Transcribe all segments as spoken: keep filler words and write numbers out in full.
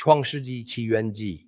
创世纪起源记，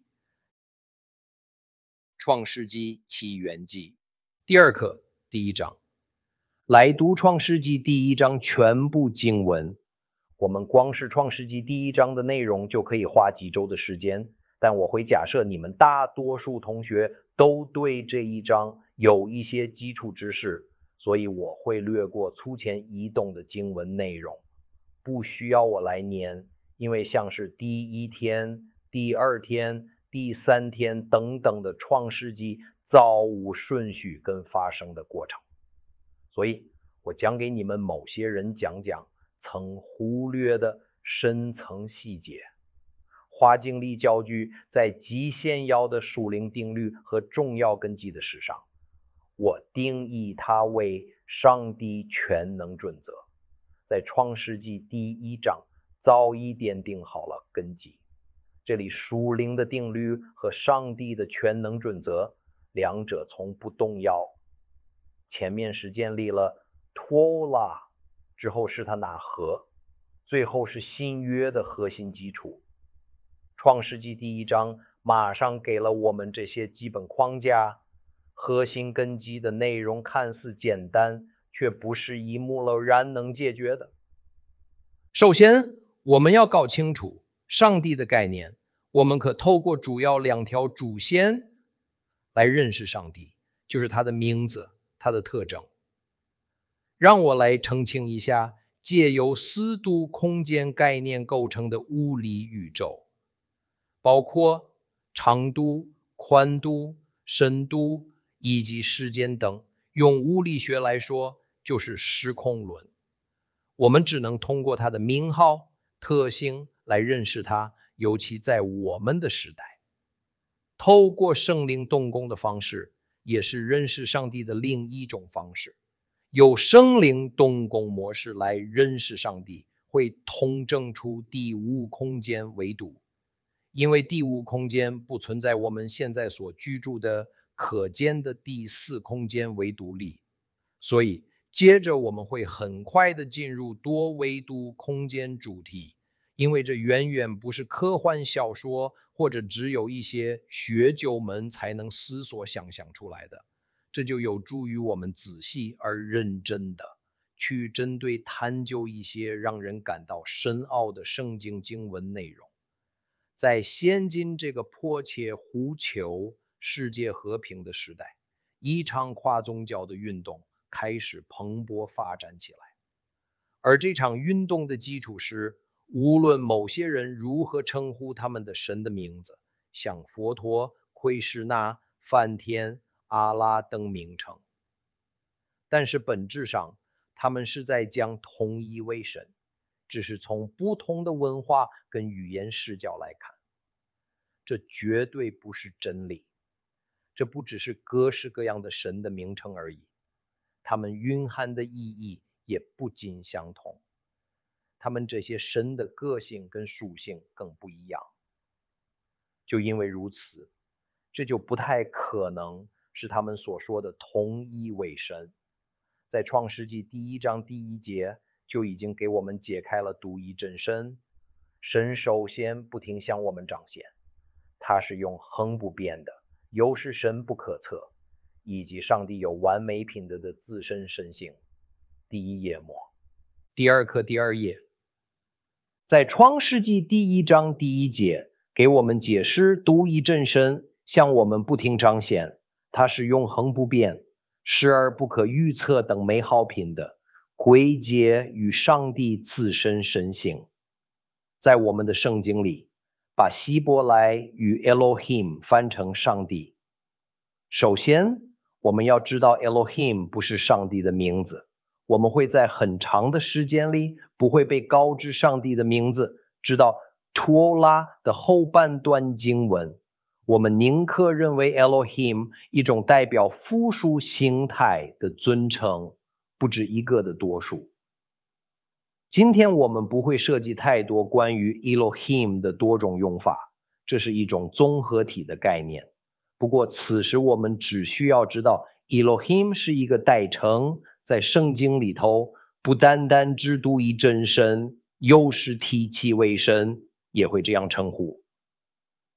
创世纪起源记，第二课第一章。来读创世纪第一章全部经文。我们光是创世纪第一章的内容就可以花几周的时间，但我会假设你们大多数同学都对这一章有一些基础知识，所以我会略过粗浅移动的经文内容，不需要我来念，因为像是第一天、第二天、第三天等等的创世纪造物顺序跟发生的过程，所以我讲给你们某些人讲讲曾忽略的深层细节。花精力教具在极限要的属灵定律和重要根基的事上，我定义它为上帝全能准则，在创世纪第一章早已奠定好了根基。这里属灵的定律和上帝的全能准则，两者从不动摇。前面是建立了托拉，之后是他拿和，最后是新约的核心基础。创世纪第一章马上给了我们这些基本框架，核心根基的内容看似简单，却不是一目了然能解决的。首先，我们要搞清楚上帝的概念，我们可透过主要两条主线来认识上帝，就是他的名字，他的特征。让我来澄清一下借由四度空间概念构成的物理宇宙，包括长度、宽度、深度以及时间等，用物理学来说就是时空论。我们只能通过它的名号、特性来认识它，尤其在我们的时代。透过圣灵动工的方式，也是认识上帝的另一种方式。有圣灵动工模式来认识上帝，会统整出第五空间维度。因为第五空间不存在我们现在所居住的可见的第四空间维度里，所以接着我们会很快的进入多维度空间主题，因为这远远不是科幻小说或者只有一些学究们才能思索想象出来的。这就有助于我们仔细而认真的去针对探究一些让人感到深奥的圣经经文内容。在现今这个迫切呼求世界和平的时代，一场跨宗教的运动开始蓬勃发展起来。而这场运动的基础是，无论某些人如何称呼他们的神的名字，像佛陀、奎师那、梵天、阿拉等名称，但是本质上他们是在将同一为神，只是从不同的文化跟语言视角来看。这绝对不是真理，这不只是各式各样的神的名称而已，它们蕴含的意义也不尽相同，他们这些神的个性跟属性更不一样。就因为如此，这就不太可能是他们所说的同一为神。在创世纪第一章第一节就已经给我们解开了独一真神。神首先不停向我们彰显，他是永恒不变的，又是神不可测，以及上帝有完美品德的自身神性。第一页末，第二课第二页，在创世纪第一章第一节给我们解释独一真神向我们不停彰显，他是永恒不变、时而不可预测等美好品的归结与上帝自身神性。在我们的圣经里，把希伯来与 Elohim 翻成上帝。首先，我们要知道 Elohim 不是上帝的名字，我们会在很长的时间里不会被告知上帝的名字，直到托拉的后半段经文，我们宁可认为 Elohim 一种代表复数形态的尊称，不止一个的多数。今天我们不会涉及太多关于 Elohim 的多种用法，这是一种综合体的概念。不过此时我们只需要知道 Elohim 是一个代称，在圣经里头不单单只独一真神，又是提其为神，也会这样称呼。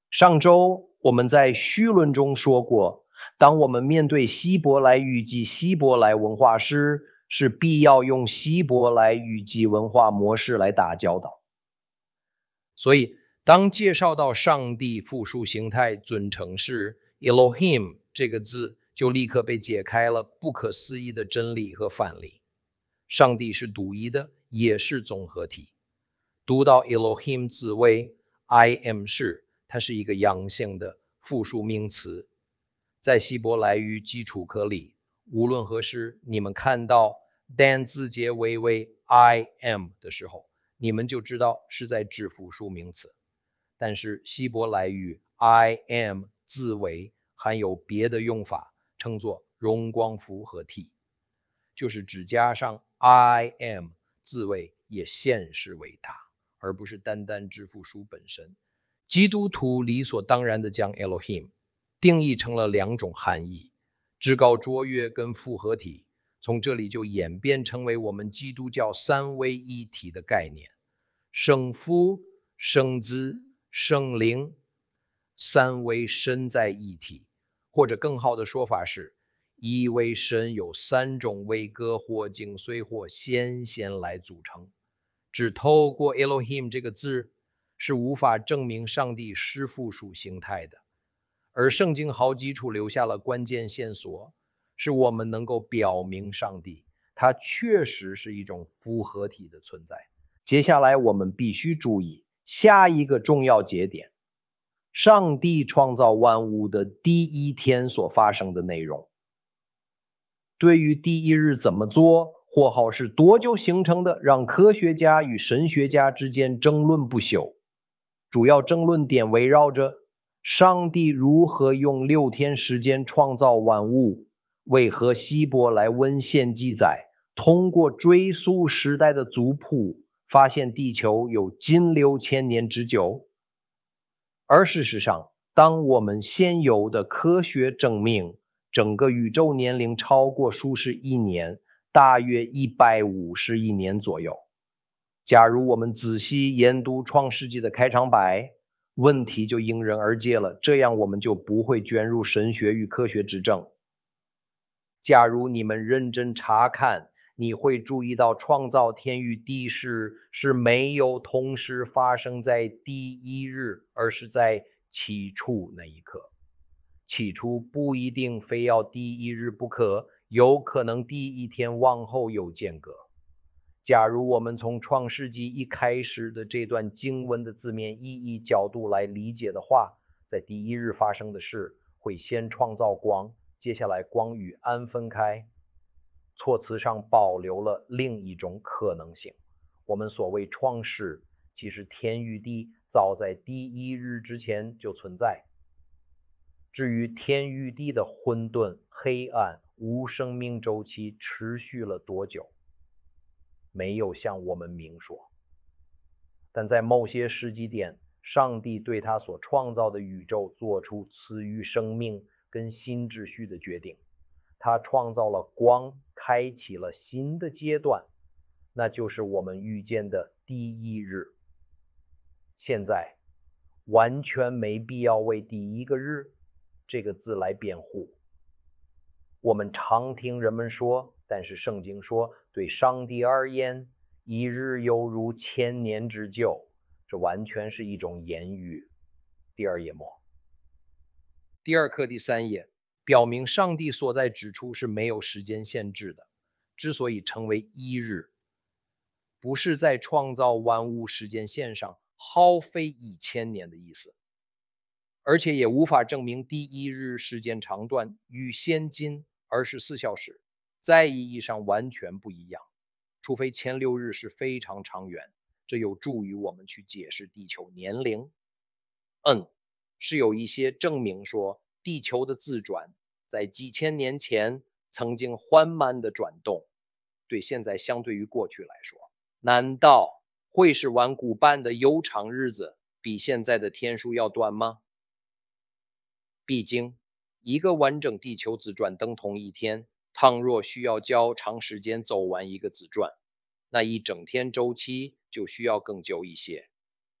上周我们在绪论中说过，当我们面对希伯来语及希伯来文化时，是必要用希伯来语及文化模式来打交道。所以当介绍到上帝复数形态尊称时， Elohim 这个字就立刻被解开了不可思议的真理和范例。上帝是独一的，也是综合体。读到 Elohim 字为 I am 是，它是一个阳性的复数名词。在希伯来语基础课里，无论何时你们看到 dan 字节为为 I am 的时候，你们就知道是在指复数名词。但是希伯来语 I am 字为含有别的用法，称作荣光复合体，就是只加上 I am 字为也现世为大，而不是单单指复数本身。基督徒理所当然地将 Elohim 定义成了两种含义，至高卓越跟复合体，从这里就演变成为我们基督教三位一体的概念，圣父、圣子、圣灵，三位神在一体，或者更好的说法是，一位神有三种位格或精髓或先贤来组成。只透过 Elohim 这个字是无法证明上帝是复数形态的，而圣经好几处留下了关键线索，是我们能够表明上帝它确实是一种复合体的存在。接下来我们必须注意下一个重要节点，上帝创造万物的第一天所发生的内容。对于第一日怎么做，或好是多久形成的，让科学家与神学家之间争论不休。主要争论点围绕着上帝如何用六天时间创造万物，为何希伯来文献记载通过追溯时代的族谱发现地球有近六千年之久。而事实上，当我们现有的科学证明整个宇宙年龄超过数十亿年，大约一百五十亿年左右。假如我们仔细研读创世纪的开场白，问题就迎刃而解了，这样我们就不会卷入神学与科学之争。假如你们认真查看，你会注意到创造天与地时是没有同时发生在第一日，而是在起初那一刻。起初不一定非要第一日不可，有可能第一天往后有间隔。假如我们从创世纪一开始的这段经文的字面意义角度来理解的话，在第一日发生的事会先创造光，接下来光与暗分开。措辞上保留了另一种可能性，我们所谓创世，其实天与地早在第一日之前就存在。至于天与地的混沌、黑暗、无生命周期持续了多久，没有向我们明说。但在某些时机点，上帝对他所创造的宇宙做出赐予生命跟新秩序的决定。他创造了光，开启了新的阶段，那就是我们遇见的第一日。现在完全没必要为第一个日这个字来辩护。我们常听人们说，但是圣经说，对上帝而言，一日犹如千年之久，这完全是一种言语。第二页末，第二课第三页，表明上帝所在之处是没有时间限制的。之所以称为一日，不是在创造万物时间线上耗费一千年的意思，而且也无法证明第一日时间长短与现今二十四小时在意义上完全不一样，除非前六日是非常长远，这有助于我们去解释地球年龄。嗯，是有一些证明说地球的自转在几千年前曾经缓慢的转动，对现在相对于过去来说，难道会是顽固般的悠长日子比现在的天数要短吗？毕竟一个完整地球自转等同一天，倘若需要较长时间走完一个自转，那一整天周期就需要更久一些。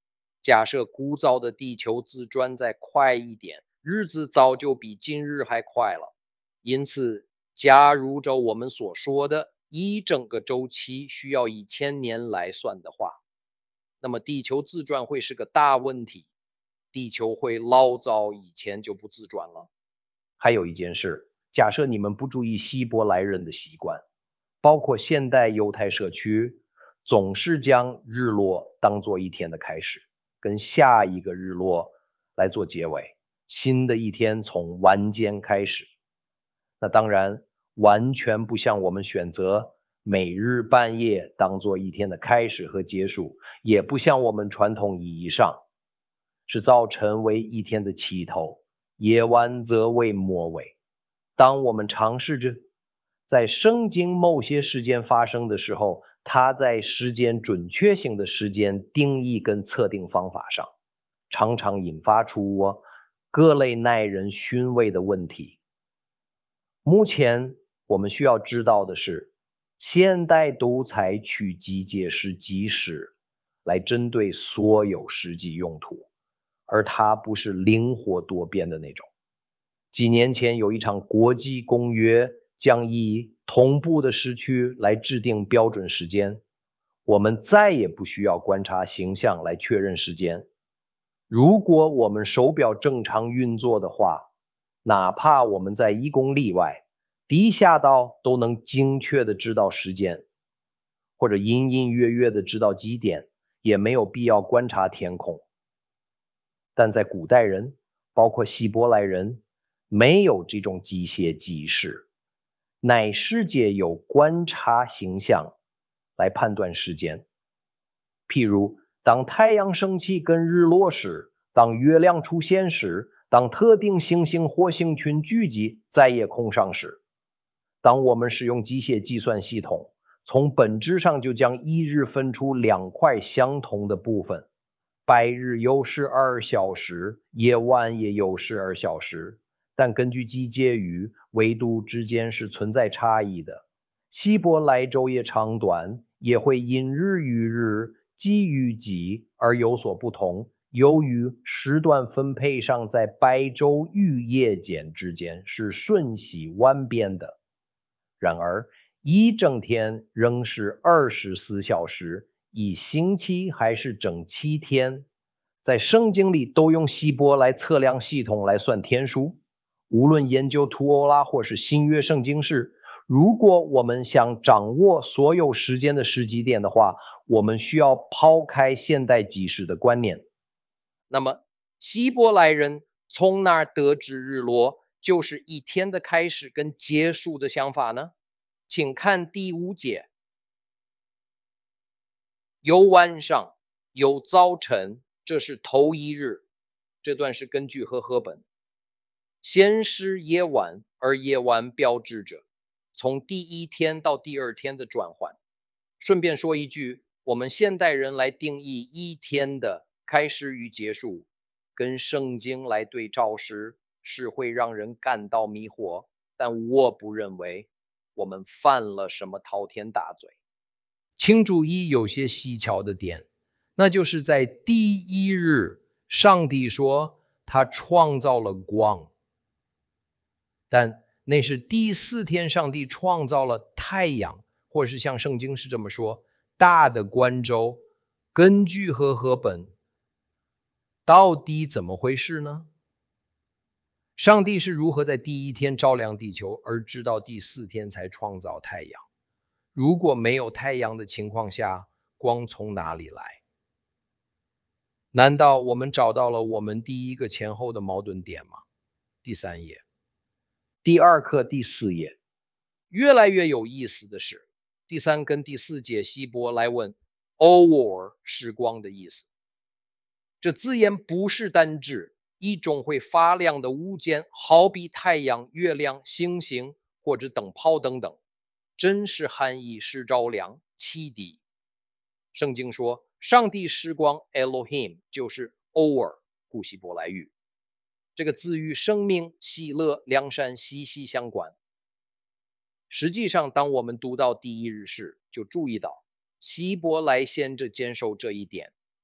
假设枯燥的地球自转再快一点，日子早就比今日还快了。因此，假如照我们所说的，一整个周期需要一千年来算的话，那么地球自转会是个大问题，地球会老早以前就不自转了。还有一件事，假设你们不注意希伯来人的习惯，包括现代犹太社区，总是将日落当作一天的开始，跟下一个日落来做结尾，新的一天从晚间开始。那当然完全不像我们选择每日半夜当作一天的开始和结束，也不像我们传统意义上是早晨为一天的起头，夜晚则为末尾。当我们尝试着在圣经某些事件发生的时候，它在时间准确性的时间定义跟测定方法上，常常引发出我各类耐人寻味的问题。目前我们需要知道的是，现代都采取机械式计时来针对所有实际用途，而它不是灵活多变的那种。几年前有一场国际公约将以同步的时区来制定标准时间，我们再也不需要观察形象来确认时间。如果我们手表正常运作的话，哪怕我们在一公里外，地下道都能精确的知道时间，或者隐隐约约的知道几点，也没有必要观察天空。但在古代人，包括希伯来人，没有这种机械计时，乃是借有观察形象来判断时间。譬如当太阳升起跟日落时，当月亮出现时，当特定星星或星群聚集在夜空上时，当我们使用机械计算系统，从本质上就将一日分出两块相同的部分，白日有十二小时，夜晚也有十二小时，但根据季节与纬度之间是存在差异的。希伯来昼夜长短也会因日与日、季与季而有所不同，由于时段分配上在白昼与夜间之间是瞬息万变的。然而一整天仍是二十四小时，一星期还是整七天，在圣经里都用希伯来测量系统来算天数。无论研究图欧拉或是新约圣经时，如果我们想掌握所有时间的时机点的话，我们需要抛开现代计时的观念。那么希伯来人从哪儿得知日落就是一天的开始跟结束的想法呢？请看第五节，有晚上，有早晨，这是头一日。这段是根据和合本。先是夜晚，而夜晚标志着从第一天到第二天的转换。顺便说一句，我们现代人来定义一天的开始与结束，跟圣经来对照时是会让人感到迷惑，但我不认为我们犯了什么滔天大罪。请注意有些蹊跷的点，那就是在第一日，上帝说他创造了光，但那是第四天上帝创造了太阳，或是像圣经是这么说，大的观周。根据和合本，到底怎么回事呢？上帝是如何在第一天照亮地球，而直到第四天才创造太阳？如果没有太阳的情况下，光从哪里来？难道我们找到了我们第一个前后的矛盾点吗？第三页，第二课第四页。越来越有意思的是，第三跟第四节希伯来文 or 是光的意思。这字眼不是单指一种会发亮的物件，好比太阳、月亮、星星或者灯泡等等，真实含义是照亮、启迪。圣经说上帝施光 Elohim 就是 or 古希伯来语，这个字与生命、喜乐、良善息息相关。实际上当我们读到第一日时，就注意到希伯来先知坚守这一点，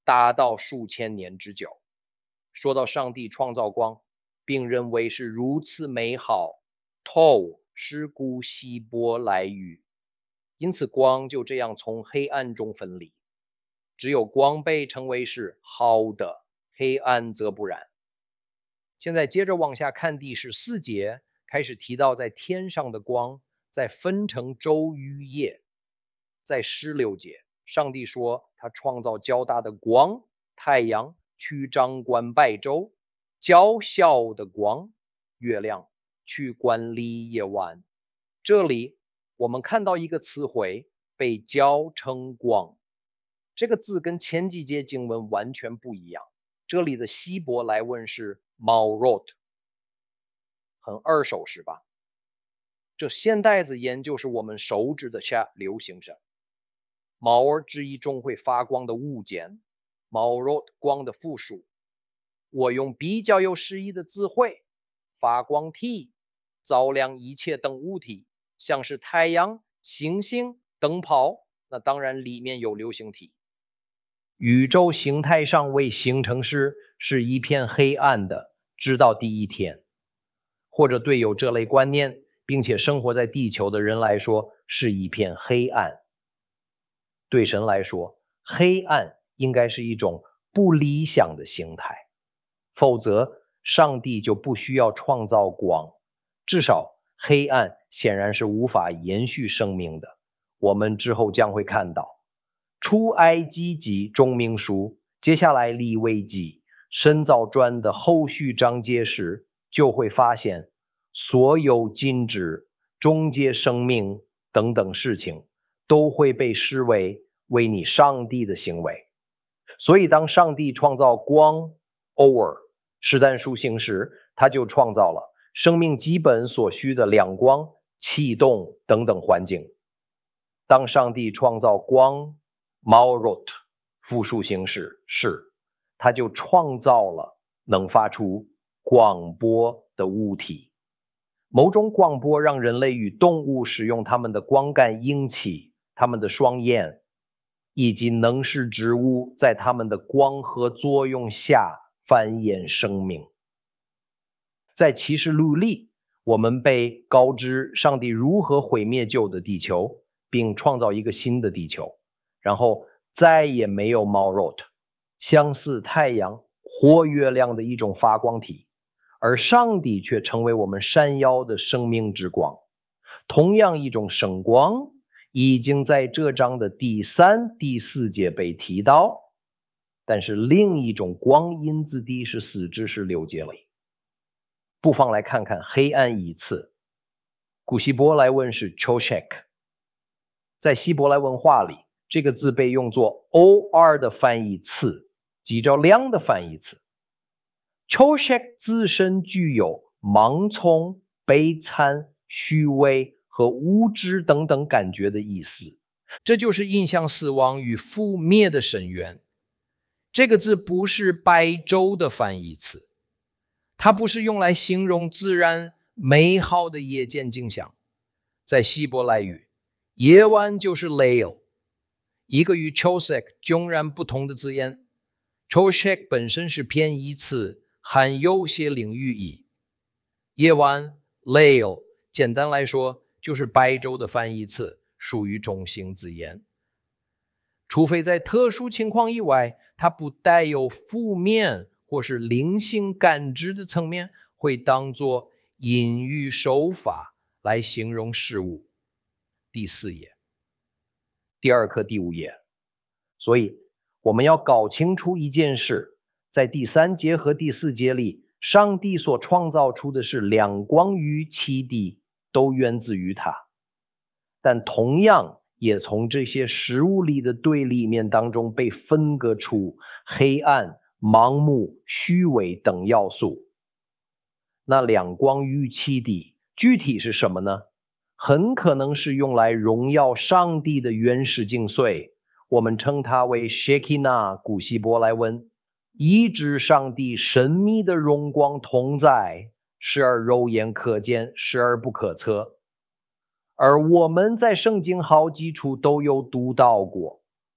达到数千年之久。说到上帝创造光，并认为是如此美好，透是古希伯来语，因此光就这样从黑暗中分离。只有光被称为是好的，黑暗则不然。现在接着往下看第十四节，开始提到在天上的光再分成昼与夜。在十六节，上帝说他创造较大的光，太阳去掌管白昼，较小的光，月亮去管理夜晚。这里我们看到一个词汇被叫成光，这个字跟前几节经文完全不一样。这里的希伯来文是 Maorot， 很耳熟是吧？这现代字研究是我们熟知的下流行声。Maor 指一种会发光的物件， Maorot 光的复数。我用比较有诗意的词汇，发光体，照亮一切等物体，像是太阳、星星、灯泡，那当然里面有流星体。宇宙形态上未形成时是一片黑暗的，直到第一天。或者对有这类观念并且生活在地球的人来说，是一片黑暗。对神来说，黑暗应该是一种不理想的形态，否则上帝就不需要创造光。至少黑暗显然是无法延续生命的。我们之后将会看到出埃及记钟明书，接下来利未记、申造传的后续章节时，就会发现所有禁止、终结生命等等事情都会被视为为你上帝的行为。所以当上帝创造光 or 实诞属性时，他就创造了生命基本所需的亮光、气动等等环境。当上帝创造光 Maorot 复数形式是，他就创造了能发出广播的物体。某种广播让人类与动物使用它们的光感应器、它们的双眼，以及能使植物在它们的光合作用下繁衍生命。在启示录里，我们被告知上帝如何毁灭旧的地球，并创造一个新的地球，然后再也没有 Maorot， 相似太阳或月亮的一种发光体，而上帝却成为我们闪耀的生命之光。同样一种圣光已经在这章的第三、第四节被提到，但是另一种光因子第十四至十六节里。不妨来看看黑暗一词，古希伯来文是 Choshek， 在希伯来文化里，这个字被用作 or 的翻译词，即照亮的翻译词。Choshek 自身具有盲从、悲惨、虚伪和无知等等感觉的意思，这就是印象死亡与覆灭的深渊。这个字不是白昼的翻译词，它不是用来形容自然美好的夜间景象。在希伯来语，夜晚就是 Leil， 一个与 Choshek 迥然不同的字眼。Choshek 本身是偏义词，含有些领域意。夜晚 Leil 简单来说就是白昼的翻译词，属于中性字眼。除非在特殊情况以外，它不带有负面或是灵性感知的层面，会当作隐喻手法来形容事物。第四页，第二课第五页。所以我们要搞清楚一件事，在第三节和第四节里，上帝所创造出的是亮光与气地，都源自于他，但同样也从这些事物里的对立面当中被分割出黑暗、盲目、虚伪等要素。那亮光与气地具体是什么呢？很可能是用来荣耀上帝的原始精髓，我们称它为 Shekinah， 古希伯来文，意指上帝神秘的荣光同在，时而肉眼可见，时而不可测。而我们在圣经好几处都有读到过，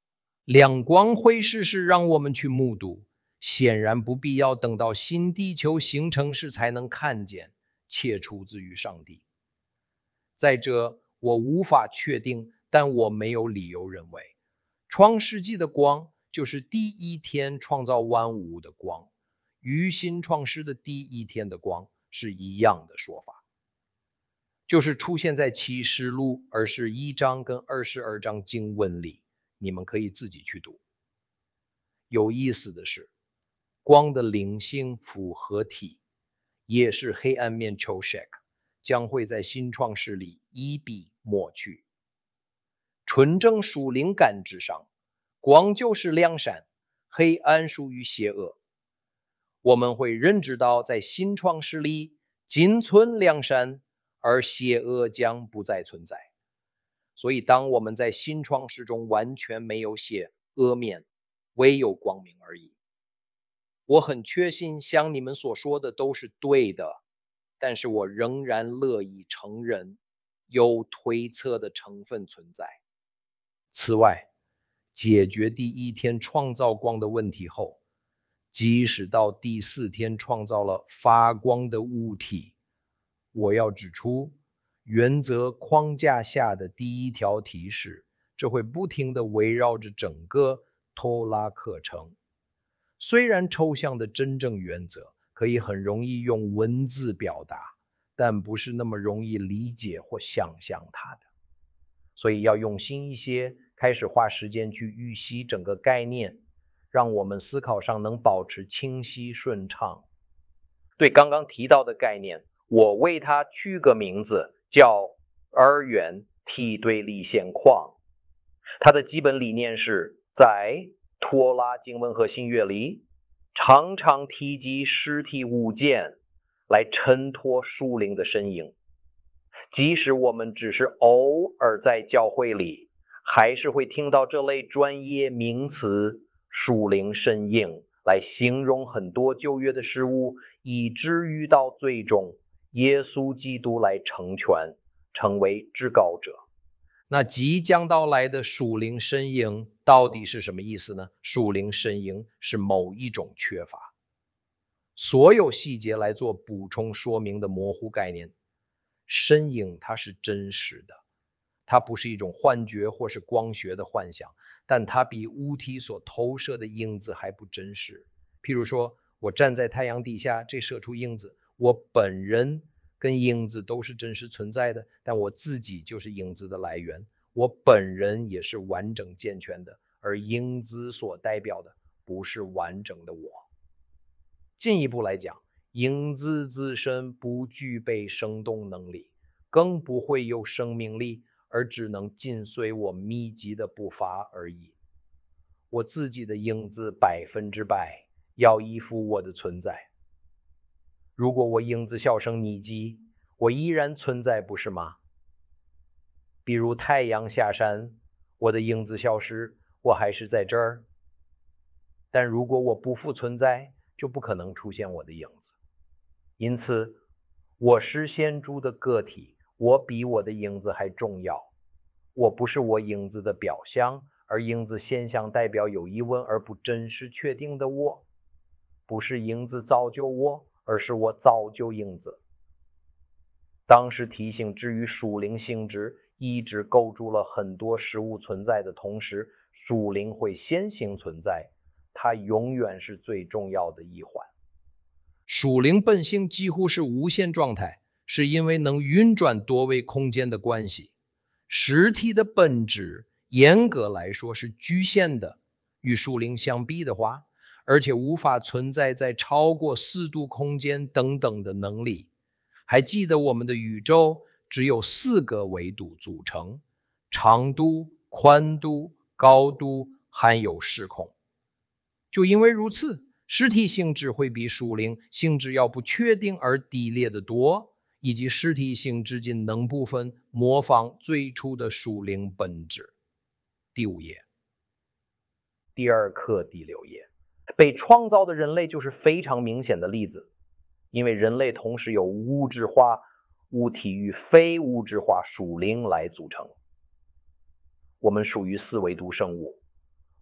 两光会逝是让我们去目睹，显然不必要等到新地球形成时才能看见，且出自于上帝。再者，我无法确定，但我没有理由认为，创世纪的光就是第一天创造万物的光，与新创世的第一天的光是一样的说法，就是出现在启示录二十一章跟二十二章经文里，你们可以自己去读。有意思的是，光的灵性复合体也是黑暗面 Choshek 将会在新创世里一笔抹去。纯正属灵感知上，光就是良善，黑暗属于邪恶。我们会认知到在新创世里仅存良善，而邪恶将不再存在。所以当我们在新创世中完全没有邪恶面，唯有光明而已。我很确信像你们所说的都是对的，但是我仍然乐意承认有推测的成分存在。此外，解决第一天创造光的问题后，即使到第四天创造了发光的物体，我要指出，原则框架下的第一条提示，这会不停地围绕着整个托拉课程。虽然抽象的真正原则可以很容易用文字表达，但不是那么容易理解或想象它的。所以要用心一些，开始花时间去预习整个概念，让我们思考上能保持清晰顺畅。对刚刚提到的概念，我为它取个名字，叫二元梯队立现况。它的基本理念是在托拉经文和新约里常常提及实体物件来衬托属灵的身影。即使我们只是偶尔在教会里，还是会听到这类专业名词属灵身影来形容很多旧约的事物，以至于到最终耶稣基督来成全，成为至高者。那即将到来的属灵身影到底是什么意思呢？属灵身影是某一种缺乏，所有细节来做补充说明的模糊概念。身影它是真实的，它不是一种幻觉或是光学的幻想，但它比物体所投射的影子还不真实。譬如说，我站在太阳底下，这射出影子，我本人跟影子都是真实存在的，但我自己就是影子的来源，我本人也是完整健全的，而影子所代表的不是完整的我。进一步来讲，影子自身不具备生动能力，更不会有生命力，而只能紧随我密集的步伐而已。我自己的影子百分之百要依附我的存在。如果我影子销声匿迹，我依然存在，不是吗？比如太阳下山，我的影子消失，我还是在这儿。但如果我不复存在，就不可能出现我的影子。因此，我是显著的个体，我比我的影子还重要。我不是我影子的表象，而影子现象代表有疑问而不真实确定的我。不是影子造就我，而是我造就影子。当时提醒至于属灵性质一直构筑了很多事物存在的同时，属灵会先行存在，它永远是最重要的一环。属灵本性几乎是无限状态，是因为能运转多维空间的关系。实体的本质严格来说是局限的，与属灵相比的话，而且无法存在在超过四度空间等等的能力。还记得我们的宇宙只有四个维度组成：长度、宽度、高度，含有时空。就因为如此，实体性质会比属灵性质要不确定而低劣得多，以及实体性质仅能部分模仿最初的属灵本质。第五页，第二课第六页，被创造的人类就是非常明显的例子，因为人类同时由物质化、物体与非物质化属灵来组成。我们属于四维度生物，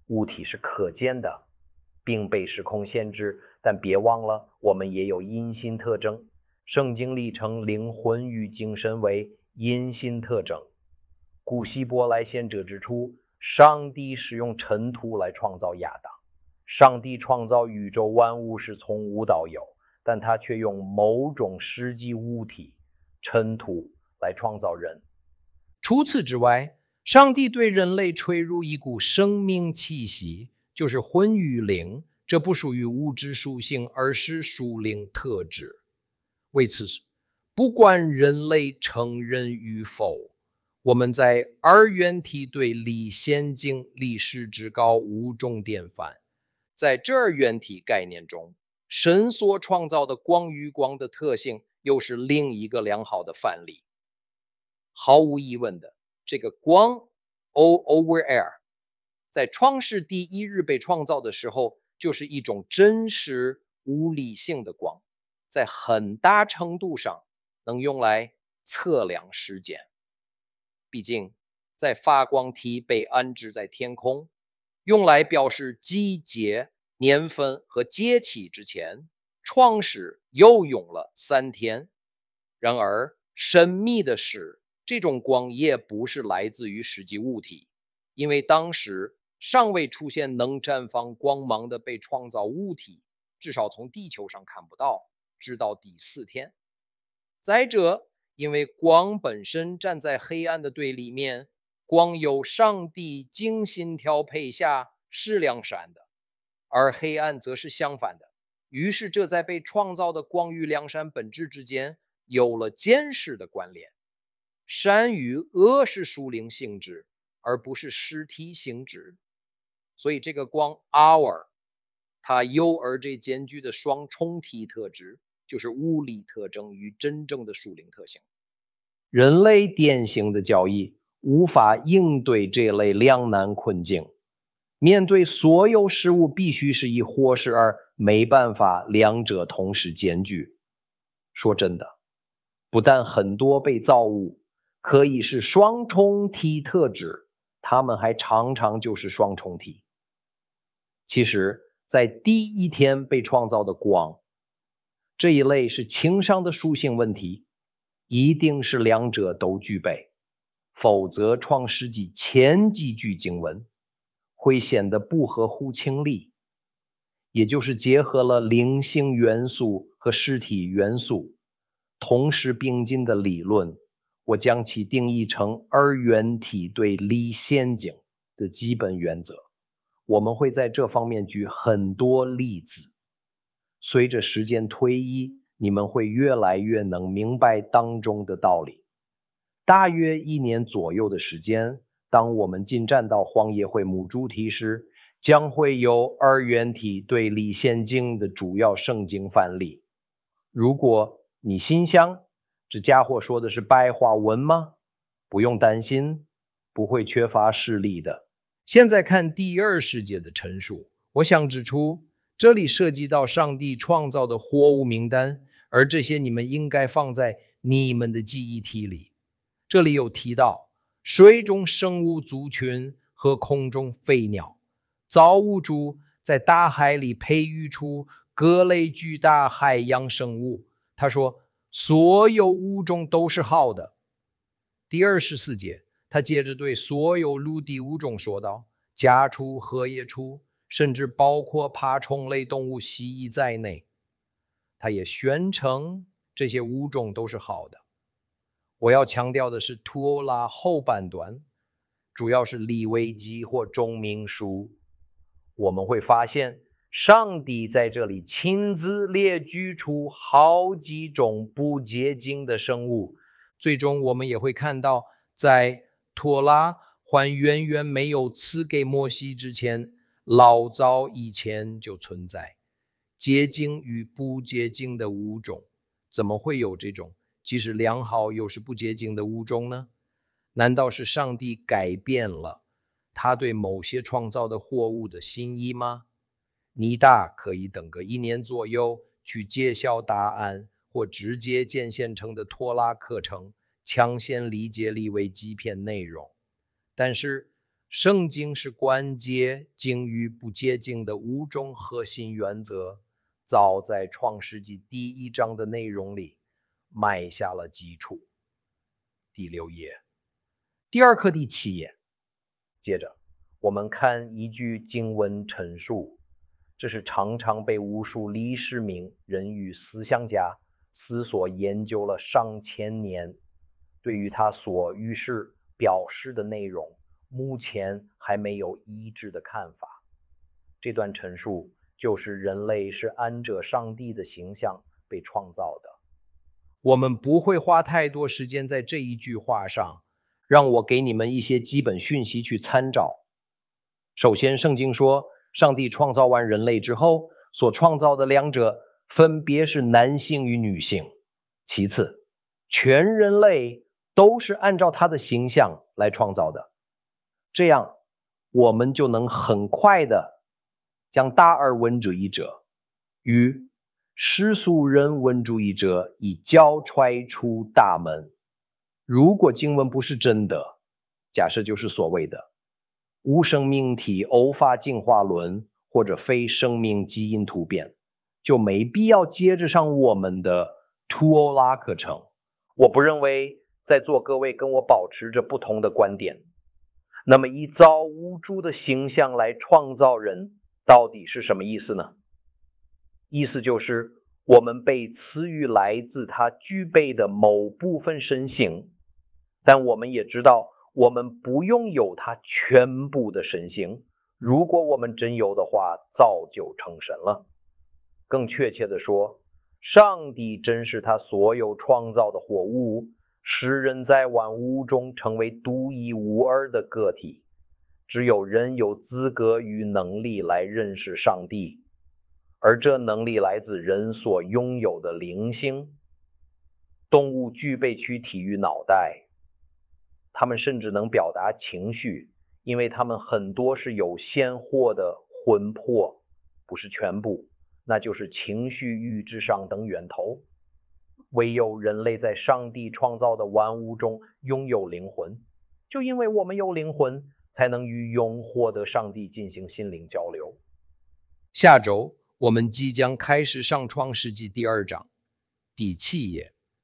物体是可见的，并被时空限制，但别忘了，我们也有阴性特征。圣经里称灵魂与精神为阴性特征。古希伯来先者指出，上帝是用尘土来创造亚当。上帝创造宇宙万物是从无到有，但他却用某种实际物体尘土来创造人。除此之外，上帝对人类吹入一股生命气息，就是魂与灵，这不属于物质属性，而是属灵特质。为此，不管人类承认与否，我们在二元体对立现今历史之高物种典范。在这二元体概念中，神所创造的光与光的特性又是另一个良好的范例。毫无疑问的，这个光 all over air 在创世第一日被创造的时候，就是一种真实无理性的光，在很大程度上能用来测量时间。毕竟在发光体被安置在天空，用来表示季节、年份和节气之前，创世又用了三天。然而神秘的是，这种光也不是来自于实际物体，因为当时尚未出现能绽放光芒的被创造物体，至少从地球上看不到，直到第四天。再者，因为光本身站在黑暗的对立面，光由上帝精心调配下是亮闪的，而黑暗则是相反的。于是这在被创造的光与亮闪本质之间有了监视的关联。善与恶是属灵性质，而不是实体性质。所以这个光 hour 它有而这兼具的双重体特质，就是物理特征与真正的属灵特性。人类典型的教义无法应对这类两难困境，面对所有事物必须是一或是二，没办法两者同时兼具。说真的，不但很多被造物可以是双重体特质，它们还常常就是双重体。其实在第一天被创造的光，这一类是情商的属性问题，一定是两者都具备，否则创世纪前几句经文会显得不合乎情理，也就是结合了灵性元素和实体元素同时并进的理论，我将其定义成二元体对立现境的基本原则。我们会在这方面举很多例子。随着时间推移，你们会越来越能明白当中的道理。大约一年左右的时间，当我们进展到荒野会母主题时，将会有二元体对立现境的主要圣经范例。如果你心想，这家伙说的是白话文吗？不用担心，不会缺乏实例的。现在看第二世界的陈述，我想指出，这里涉及到上帝创造的货物名单，而这些你们应该放在你们的记忆体里。这里有提到水中生物族群和空中飞鸟，造物主在大海里培育出各类巨大海洋生物。他说所有物种都是好的。第二十四节，他接着对所有陆地物种说道，家畜、荷叶畜，甚至包括爬虫类动物蜥蜴在内，他也宣称这些物种都是好的。我要强调的是图欧拉后半段，主要是利未记或钟明书。我们会发现上帝在这里亲自列举出好几种不洁净的生物。最终我们也会看到，在托拉还远远没有赐给摩西之前，老早以前就存在洁净与不洁净的物种。怎么会有这种既是良好又是不洁净的物种呢？难道是上帝改变了他对某些创造的货物的心意吗？你大可以等个一年左右去揭晓答案，或直接见现成的托拉课程，抢先理解利未记篇内容。但是圣经是关节经与不接经的五种核心原则，早在创世纪第一章的内容里埋下了基础。第六页，第二课第七页。接着我们看一句经文陈述，这是常常被无数历史名人与思想家思索研究了上千年，对于他所预示表示的内容目前还没有一致的看法。这段陈述就是人类是按着上帝的形象被创造的。我们不会花太多时间在这一句话上，让我给你们一些基本讯息去参照。首先，圣经说上帝创造完人类之后所创造的两者分别是男性与女性。其次，全人类都是按照他的形象来创造的。这样我们就能很快的将达尔文主义者与世俗人文主义者以脚踹出大门。如果经文不是真的，假设就是所谓的无生命体偶发进化论或者非生命基因突变，就没必要接着上我们的图欧拉课程。我不认为在座各位跟我保持着不同的观点。那么以造物主的形象来创造人到底是什么意思呢？意思就是我们被赐予来自他具备的某部分神性，但我们也知道我们不拥有他全部的神性。如果我们真有的话，早就成神了。更确切地说，上帝真是他所有创造的活物，使人在万物中成为独一无二的个体。只有人有资格与能力来认识上帝，而这能力来自人所拥有的灵性。动物具备躯体与脑袋，它们甚至能表达情绪，因为它们很多是有鲜活的魂魄，不是全部，那就是情绪与智商等源头。唯有人类在上帝创造的万物中拥有灵魂，就因为我们有灵魂，才能与永活的上帝进行心灵交流。下周我们即将开始上创世纪第二章第七页。